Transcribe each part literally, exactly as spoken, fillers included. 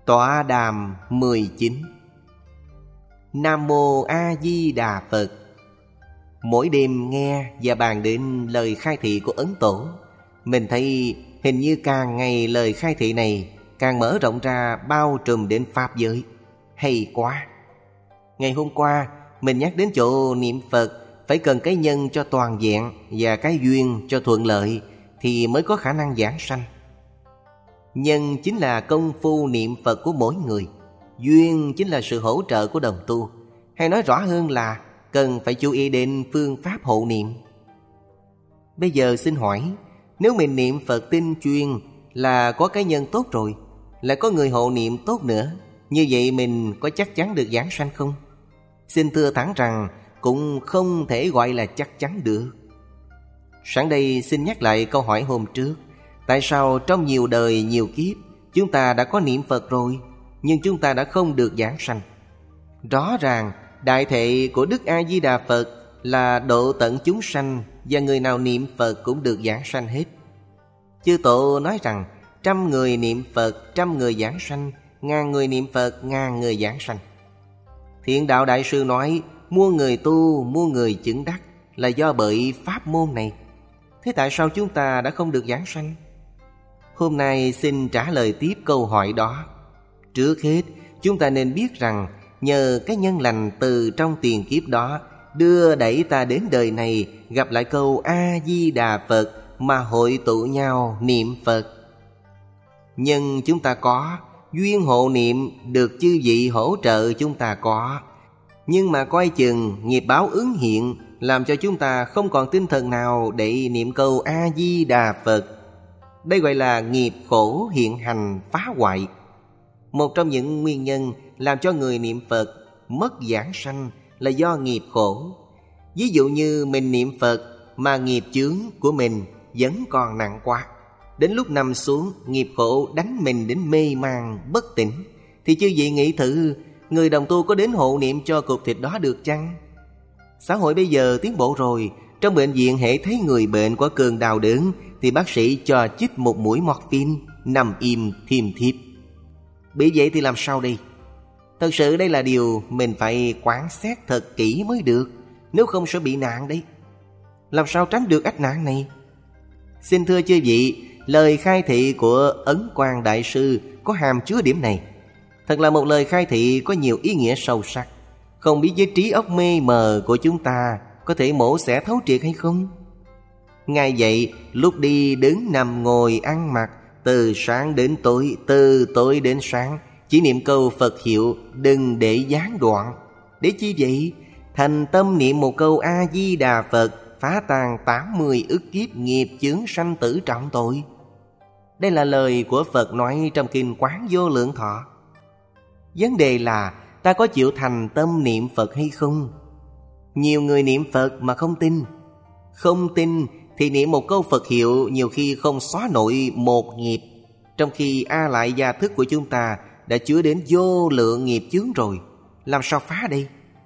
Tọa đàm mười chín. Nam Mô A Di Đà Phật. Mỗi đêm nghe và bàn đến lời khai thị của Ấn Tổ, mình thấy hình như càng ngày lời khai thị này càng mở rộng ra, bao trùm đến Pháp giới. Hay quá! Ngày hôm qua mình nhắc đến chỗ niệm Phật phải cần cái nhân cho toàn vẹn và cái duyên cho thuận lợi thì mới có khả năng giảng sanh. Nhân chính là công phu niệm Phật của mỗi người, duyên chính là sự hỗ trợ của đồng tu. Hay nói rõ hơn là cần phải chú ý đến phương pháp hộ niệm. Bây giờ xin hỏi, nếu mình niệm Phật tinh chuyên là có cái nhân tốt rồi, lại có người hộ niệm tốt nữa, như vậy mình có chắc chắn được giảng sanh không? Xin thưa thẳng rằng cũng không thể gọi là chắc chắn được. Sẵn đây xin nhắc lại câu hỏi hôm trước. Tại sao trong nhiều đời nhiều kiếp chúng ta đã có niệm Phật rồi, nhưng chúng ta đã không được giảng sanh? Rõ ràng đại thệ của Đức A Di Đà Phật là độ tận chúng sanh, và người nào niệm Phật cũng được giảng sanh hết. Chư Tổ nói rằng trăm người niệm Phật, trăm người giảng sanh, ngàn người niệm Phật, ngàn người giảng sanh. Thiện Đạo Đại Sư nói muôn người tu, muôn người chứng đắc là do bởi pháp môn này. Thế tại sao chúng ta đã không được giảng sanh? Hôm nay xin trả lời tiếp câu hỏi đó. Trước hết, chúng ta nên biết rằng nhờ cái nhân lành từ trong tiền kiếp đó đưa đẩy ta đến đời này gặp lại câu A-di-đà Phật mà hội tụ nhau niệm Phật. Nhân chúng ta có, duyên hộ niệm được chư vị hỗ trợ chúng ta có. Nhưng mà coi chừng nghiệp báo ứng hiện làm cho chúng ta không còn tinh thần nào để niệm câu A-di-đà Phật. Đây gọi là nghiệp khổ hiện hành phá hoại. Một trong những nguyên nhân làm cho người niệm Phật mất giảng sanh là do nghiệp khổ. Ví dụ như mình niệm Phật mà nghiệp chướng của mình vẫn còn nặng quá, đến lúc nằm xuống nghiệp khổ đánh mình đến mê man bất tỉnh, thì chư vị nghĩ thử, người đồng tu có đến hộ niệm cho cục thịt đó được chăng? Xã hội bây giờ tiến bộ rồi, trong bệnh viện hễ thấy người bệnh có cơn đau đớn thì bác sĩ cho chích một mũi morphine, nằm im thiêm thiếp. Bị vậy thì làm sao đây? Thật sự đây là điều mình phải quan xét thật kỹ mới được, nếu không sẽ bị nạn đấy. Làm sao tránh được ách nạn này? Xin thưa chư vị, lời khai thị của Ấn Quang Đại Sư có hàm chứa điểm này. Thật là một lời khai thị có nhiều ý nghĩa sâu sắc. Không biết với trí óc mê mờ của chúng ta có thể mổ xẻ thấu triệt hay không? Ngài dạy lúc đi đứng nằm ngồi ăn mặc, từ sáng đến tối, từ tối đến sáng, chỉ niệm câu Phật hiệu, đừng để gián đoạn. Để chi vậy? Thành tâm niệm một câu A-di-đà Phật, phá tan tám mươi ức kiếp nghiệp chướng sanh tử trọng tội. Đây là lời của Phật nói trong kinh Quán Vô Lượng Thọ. Vấn đề là ta có chịu thành tâm niệm Phật hay không? Nhiều người niệm Phật mà không tin. Không tin thì niệm một câu Phật hiệu nhiều khi không xóa nổi một nghiệp, trong khi A Lại gia thức của chúng ta đã chứa đến vô lượng nghiệp chướng rồi. Làm sao phá đây?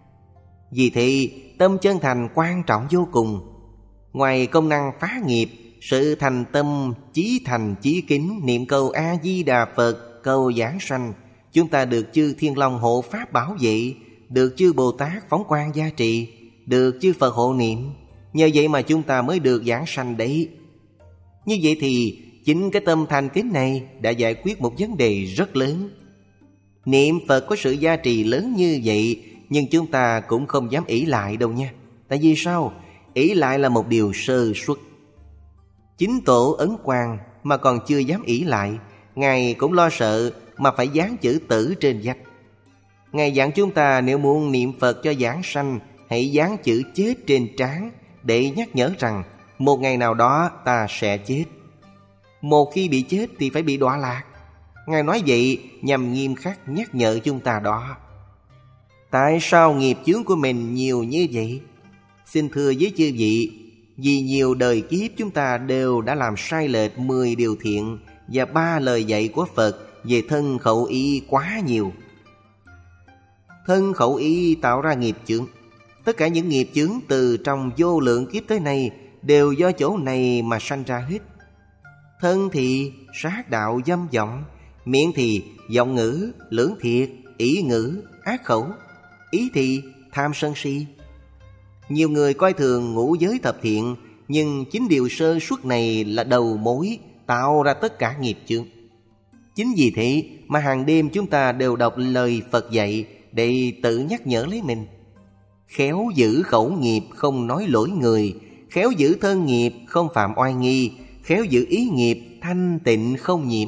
Vì thế tâm chân thành quan trọng vô cùng. Ngoài công năng phá nghiệp, sự thành tâm chí thành chí kính niệm câu A-di-đà Phật, câu giảng sanh, chúng ta được chư Thiên Long hộ pháp bảo vệ, được chư Bồ Tát phóng quang gia trị, được chư Phật hộ niệm. Nhờ vậy mà chúng ta mới được giảng sanh đấy. Như vậy thì chính cái tâm thành kính này đã giải quyết một vấn đề rất lớn. Niệm Phật có sự gia trì lớn như vậy, nhưng chúng ta cũng không dám ỷ lại đâu nha. Tại vì sao? Ỷ lại là một điều sơ suất. Chính Tổ Ấn Quang mà còn chưa dám ỷ lại, Ngài cũng lo sợ mà phải dán chữ tử trên vách. Ngài dặn chúng ta nếu muốn niệm Phật cho giảng sanh, hãy dán chữ chết trên trán để nhắc nhở rằng một ngày nào đó ta sẽ chết. Một khi bị chết thì phải bị đọa lạc. Ngài nói vậy nhằm nghiêm khắc nhắc nhở chúng ta đó. Tại sao nghiệp chướng của mình nhiều như vậy? Xin thưa với chư vị, vì nhiều đời kiếp chúng ta đều đã làm sai lệch mười điều thiện và ba lời dạy của Phật về thân khẩu ý quá nhiều. Thân khẩu ý tạo ra nghiệp chướng. Tất cả những nghiệp chướng từ trong vô lượng kiếp tới nay đều do chỗ này mà sanh ra hết. Thân thì sát đạo dâm vọng, Miệng thì vọng ngữ, lưỡng thiệt, ý ngữ, ác khẩu. Ý thì tham sân si. Nhiều người coi thường ngũ giới thập thiện, nhưng chính điều sơ suất này là đầu mối tạo ra tất cả nghiệp chướng. Chính vì thế mà hàng đêm chúng ta đều đọc lời Phật dạy để tự nhắc nhở lấy mình. Khéo giữ khẩu nghiệp không nói lỗi người, khéo giữ thân nghiệp không phạm oai nghi, khéo giữ ý nghiệp thanh tịnh không nhiễm.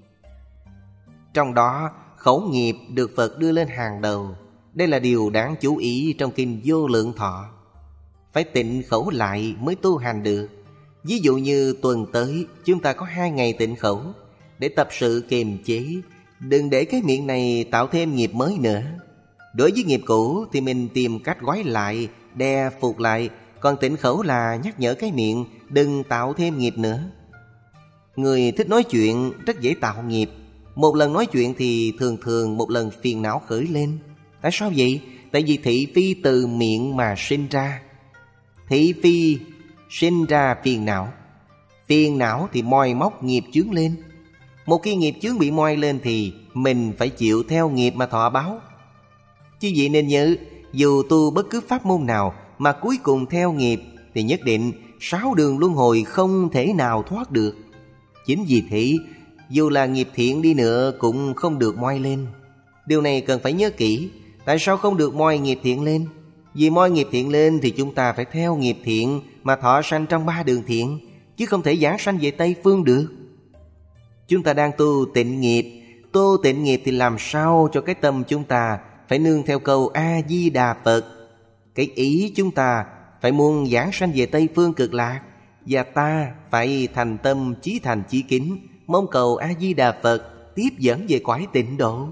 Trong đó khẩu nghiệp được Phật đưa lên hàng đầu. Đây là điều đáng chú ý trong kinh Vô Lượng Thọ. Phải tịnh khẩu lại mới tu hành được. Ví dụ như tuần tới chúng ta có hai ngày tịnh khẩu để tập sự kiềm chế, đừng để cái miệng này tạo thêm nghiệp mới nữa. Đối với nghiệp cũ thì mình tìm cách gói lại, đè phục lại. Còn tịnh khẩu là nhắc nhở cái miệng đừng tạo thêm nghiệp nữa. Người thích nói chuyện rất dễ tạo nghiệp. Một lần nói chuyện thì thường thường một lần phiền não khởi lên. Tại sao vậy? Tại vì thị phi từ miệng mà sinh ra. Thị phi sinh ra phiền não. Phiền não thì moi móc nghiệp chướng lên. Một khi nghiệp chướng bị moi lên thì mình phải chịu theo nghiệp mà thọ báo. Chứ vậy nên nhớ, dù tu bất cứ pháp môn nào mà cuối cùng theo nghiệp thì nhất định sáu đường luân hồi không thể nào thoát được. Chính vì thế, dù là nghiệp thiện đi nữa cũng không được moi lên. Điều này cần phải nhớ kỹ. Tại sao không được moi nghiệp thiện lên? Vì moi nghiệp thiện lên thì chúng ta phải theo nghiệp thiện mà thọ sanh trong ba đường thiện, chứ không thể giảng sanh về Tây Phương được. Chúng ta đang tu tịnh nghiệp. Tu tịnh nghiệp thì làm sao cho cái tâm chúng ta phải nương theo câu A-di-đà Phật. Cái ý chúng ta phải muốn giảng sanh về Tây Phương cực lạc. Và ta phải thành tâm chí thành chí kính, mong cầu A-di-đà Phật tiếp dẫn về cõi tịnh độ.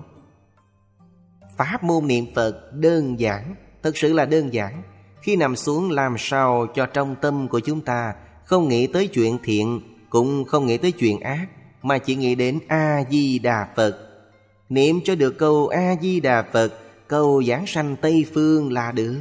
Pháp môn niệm Phật đơn giản, thật sự là đơn giản. Khi nằm xuống làm sao cho trong tâm của chúng ta không nghĩ tới chuyện thiện, cũng không nghĩ tới chuyện ác, mà chỉ nghĩ đến A-di-đà Phật. Niệm cho được câu A-di-đà Phật, câu giảng sanh Tây Phương là được.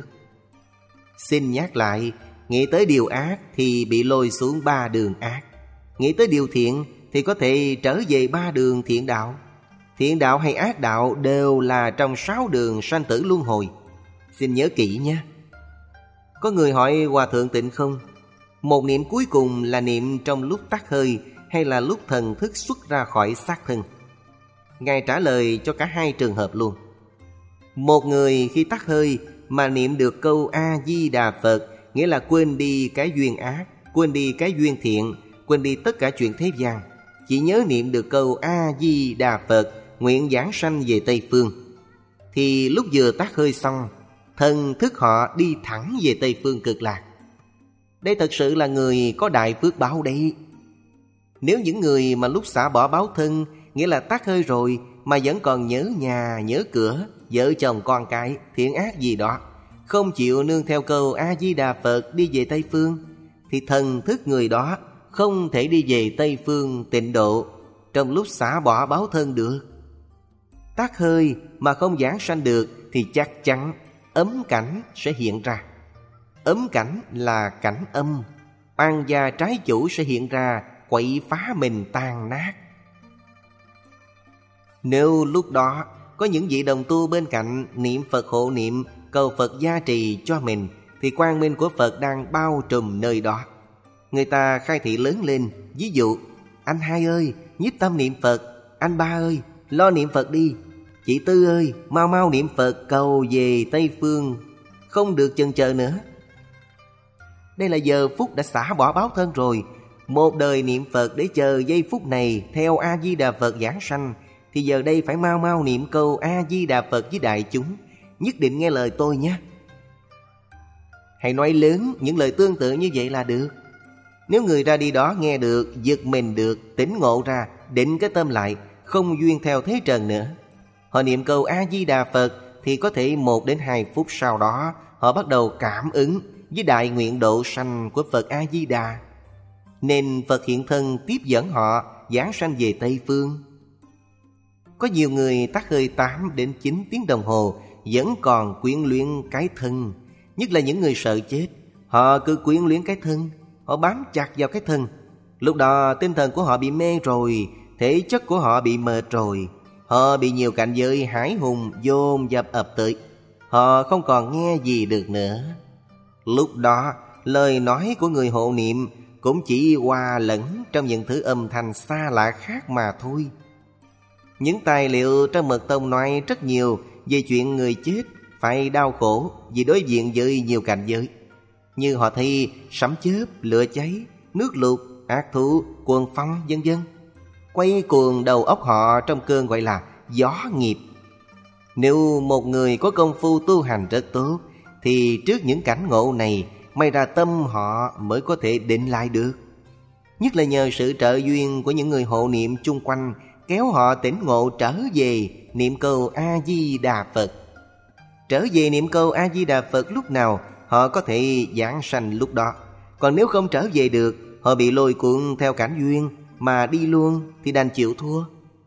Xin nhắc lại, nghĩ tới điều ác thì bị lôi xuống ba đường ác. Nghĩ tới điều thiện thì có thể trở về ba đường thiện đạo. Thiện đạo hay ác đạo đều là trong sáu đường sanh tử luân hồi. Xin nhớ kỹ nhé. Có người hỏi Hòa Thượng Tịnh Không, một niệm cuối cùng là niệm trong lúc tắt hơi hay là lúc thần thức xuất ra khỏi xác thân? Ngài trả lời cho cả hai trường hợp luôn. Một người khi tắt hơi mà niệm được câu A-di-đà Phật, nghĩa là quên đi cái duyên ác, quên đi cái duyên thiện, quên đi tất cả chuyện thế gian, chỉ nhớ niệm được câu A-di-đà Phật, nguyện giảng sanh về Tây Phương, thì lúc vừa tắt hơi xong, thần thức họ đi thẳng về Tây Phương cực lạc. Đây thật sự là người có đại phước báo đấy. Nếu những người mà lúc xả bỏ báo thân, nghĩa là tắt hơi rồi mà vẫn còn nhớ nhà, nhớ cửa, vợ chồng con cái, thiện ác gì đó, không chịu nương theo câu A-di-đà Phật đi về Tây Phương, thì thần thức người đó không thể đi về Tây Phương tịnh độ trong lúc xả bỏ báo thân được. Tắt hơi mà không giảng sanh được thì chắc chắn ấm cảnh sẽ hiện ra. Ấm cảnh là cảnh âm, oan gia trái chủ sẽ hiện ra, quậy phá mình tan nát. Nếu lúc đó có những vị đồng tu bên cạnh niệm Phật hộ niệm, cầu Phật gia trì cho mình, thì quang minh của Phật đang bao trùm nơi đó. Người ta khai thị lớn lên, ví dụ: anh hai ơi, nhiếp tâm niệm Phật. Anh ba ơi, lo niệm Phật đi. Chị Tư ơi, mau mau niệm Phật cầu về Tây Phương, không được chần chờ nữa. Đây là giờ phút đã xả bỏ báo thân rồi. Một đời niệm Phật để chờ giây phút này theo A-di-đà Phật giảng sanh, thì giờ đây phải mau mau niệm câu A-di-đà Phật với đại chúng. Nhất định nghe lời tôi nhé. Hãy nói lớn những lời tương tự như vậy là được. Nếu người ra đi đó nghe được, giật mình được, tỉnh ngộ ra, định cái tâm lại, không duyên theo thế trần nữa, họ niệm câu A-di-đà Phật thì có thể một đến hai phút sau đó họ bắt đầu cảm ứng với đại nguyện độ sanh của Phật A-di-đà, nên Phật hiện thân tiếp dẫn họ giảng sanh về Tây Phương. Có nhiều người tắt hơi tám đến chín tiếng đồng hồ vẫn còn quyến luyến cái thân. Nhất là những người sợ chết, họ cứ quyến luyến cái thân, họ bám chặt vào cái thân. Lúc đó tinh thần của họ bị mê rồi thể chất của họ bị mệt rồi. Họ bị nhiều cảnh giới hải hùng dồn dập ập tới. Họ không còn nghe gì được nữa. Lúc đó, lời nói của người hộ niệm cũng chỉ hòa lẫn trong những thứ âm thanh xa lạ khác mà thôi. Những tài liệu trong mật tông nói rất nhiều về chuyện người chết phải đau khổ vì đối diện với nhiều cảnh giới. Như họ thấy sấm chớp, lửa cháy, nước lụt, ác thú, cuồng phong vân vân, quay cuồng đầu óc họ trong cơn gọi là gió nghiệp. Nếu một người có công phu tu hành rất tốt thì trước những cảnh ngộ này, may ra tâm họ mới có thể định lại được. Nhất là nhờ sự trợ duyên của những người hộ niệm chung quanh, kéo họ tỉnh ngộ trở về niệm câu A-di-đà Phật. Trở về niệm câu A-di-đà Phật lúc nào, họ có thể giảng sanh lúc đó. Còn nếu không trở về được, họ bị lôi cuốn theo cảnh duyên mà đi luôn thì đành chịu thua.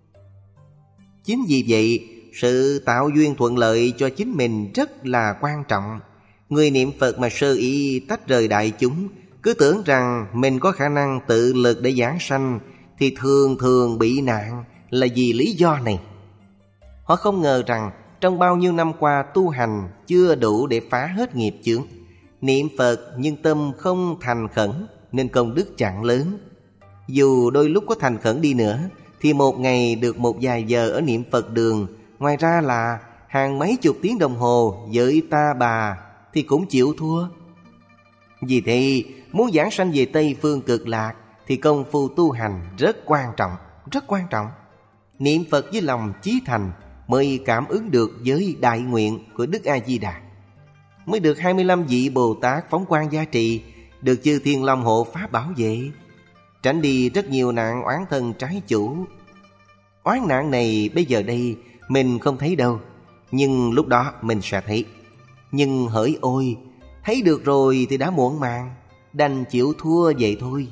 Chính vì vậy, sự tạo duyên thuận lợi cho chính mình rất là quan trọng. Người niệm Phật mà sơ ý tách rời đại chúng, cứ tưởng rằng mình có khả năng tự lực để giảng sanh, thì thường thường bị nạn là vì lý do này. Họ không ngờ rằng trong bao nhiêu năm qua tu hành chưa đủ để phá hết nghiệp chướng. Niệm Phật nhưng tâm không thành khẩn nên công đức chẳng lớn. Dù đôi lúc có thành khẩn đi nữa thì một ngày được một vài giờ ở niệm Phật đường, ngoài ra là hàng mấy chục tiếng đồng hồ với ta bà thì cũng chịu thua. Vì thế muốn giảng sanh về Tây Phương Cực Lạc thì công phu tu hành rất quan trọng, rất quan trọng. Niệm Phật với lòng chí thành mới cảm ứng được với đại nguyện của Đức A-di-đà, mới được hai mươi lăm vị Bồ Tát phóng quang gia trì, được chư Thiên Long hộ pháp bảo vệ, tránh đi rất nhiều nạn oán thân trái chủ. Oán nạn này bây giờ đây mình không thấy đâu, nhưng lúc đó mình sẽ thấy. Nhưng hỡi ôi, thấy được rồi thì đã muộn màng, đành chịu thua vậy thôi.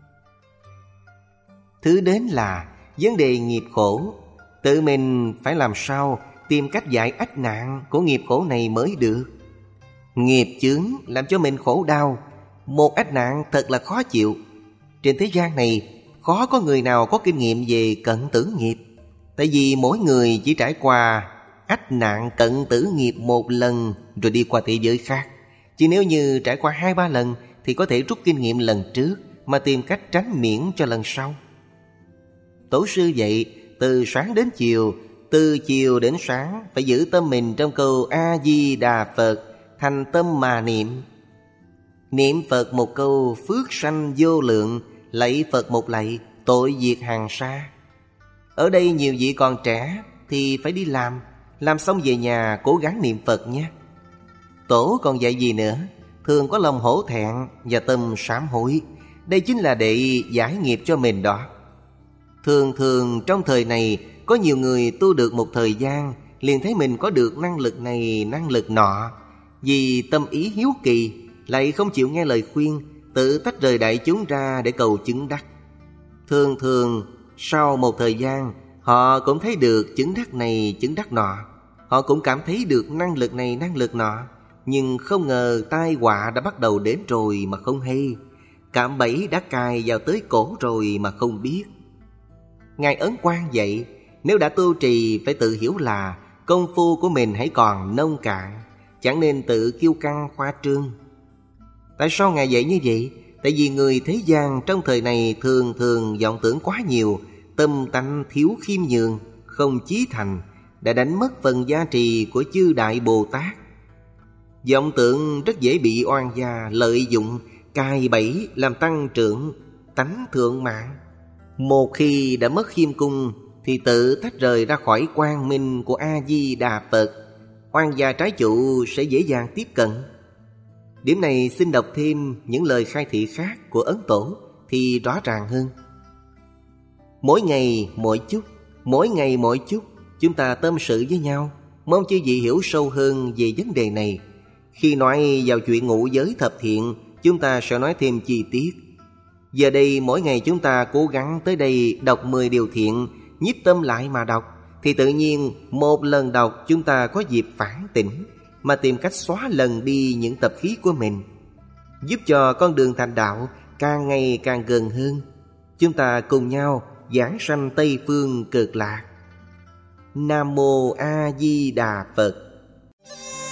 Thứ đến là vấn đề nghiệp khổ. Tự mình phải làm sao tìm cách giải ách nạn của nghiệp khổ này mới được. Nghiệp chướng làm cho mình khổ đau, một ách nạn thật là khó chịu. Trên thế gian này khó có người nào có kinh nghiệm về cận tử nghiệp. Tại vì mỗi người chỉ trải qua ách nạn cận tử nghiệp một lần rồi đi qua thế giới khác. Chứ nếu như trải qua hai ba lần thì có thể rút kinh nghiệm lần trước mà tìm cách tránh miễn cho lần sau. Tổ sư dạy từ sáng đến chiều, từ chiều đến sáng phải giữ tâm mình trong câu A-di-đà Phật, thành tâm mà niệm. Niệm Phật một câu phước sanh vô lượng, lạy Phật một lạy tội diệt hàng sa. Ở đây nhiều vị còn trẻ thì phải đi làm, làm xong về nhà cố gắng niệm Phật nhé. Tổ còn dạy gì nữa? Thường có lòng hổ thẹn và tâm sám hối. Đây chính là để giải nghiệp cho mình đó. Thường thường trong thời này có nhiều người tu được một thời gian liền thấy mình có được năng lực này năng lực nọ. Vì tâm ý hiếu kỳ lại không chịu nghe lời khuyên, tự tách rời đại chúng ra để cầu chứng đắc. Thường thường sau một thời gian họ cũng thấy được chứng đắc này chứng đắc nọ. Họ cũng cảm thấy được năng lực này năng lực nọ. Nhưng không ngờ tai họa đã bắt đầu đến rồi mà không hay. Cạm bẫy đã cài vào tới cổ rồi mà không biết. Ngài Ấn Quang dạy, nếu đã tu trì phải tự hiểu là công phu của mình hãy còn nông cạn, chẳng nên tự kiêu căng khoa trương. Tại sao Ngài dạy như vậy? Tại vì người thế gian trong thời này thường thường vọng tưởng quá nhiều, tâm tánh thiếu khiêm nhường, không chí thành, đã đánh mất phần giá trị của chư Đại Bồ Tát. Vọng tưởng rất dễ bị oan gia lợi dụng, cài bẫy làm tăng trưởng tánh thượng mạng. Một khi đã mất khiêm cung thì tự tách rời ra khỏi quang minh của A-di-đà Phật, oan gia trái chủ sẽ dễ dàng tiếp cận. Điểm này xin đọc thêm những lời khai thị khác của Ấn Tổ thì rõ ràng hơn. Mỗi ngày mỗi chút, mỗi ngày mỗi chút, chúng ta tâm sự với nhau, mong chư vị hiểu sâu hơn về vấn đề này. Khi nói vào chuyện ngũ giới thập thiện, chúng ta sẽ nói thêm chi tiết. Giờ đây mỗi ngày chúng ta cố gắng tới đây đọc mười điều thiện, nhiếp tâm lại mà đọc, thì tự nhiên một lần đọc chúng ta có dịp phản tỉnh, mà tìm cách xóa lần đi những tập khí của mình, giúp cho con đường thành đạo càng ngày càng gần hơn. Chúng ta cùng nhau giảng sanh Tây Phương Cực Lạc. Nam Mô A Di Đà Phật.